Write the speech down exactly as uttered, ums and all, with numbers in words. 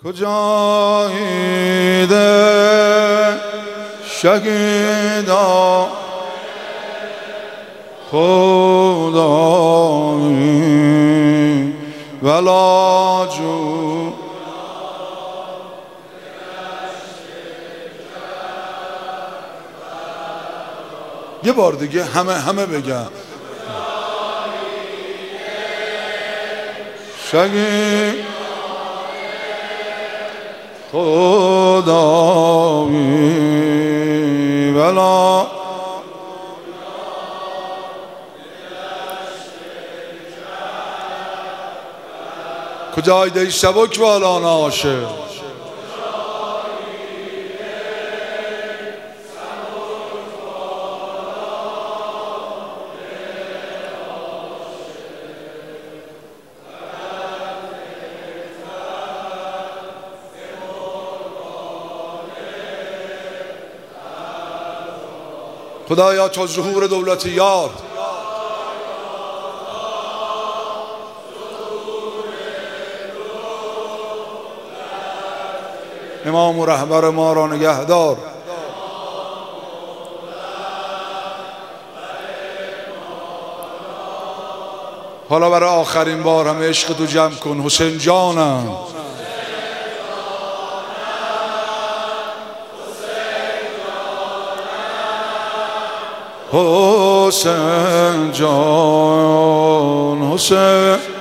کجایی ده شهیدا خدایی ولا جو یه بار دیگه همه همه بگم شهید خدایی ولا کجای دی سبک والا ناشه خدایا تا ظهور دولت یار امام و رهبر ما را نگهدار. حالا برای آخرین بار همه عشق تو جمع کن. حسین جانم حسین جان حسین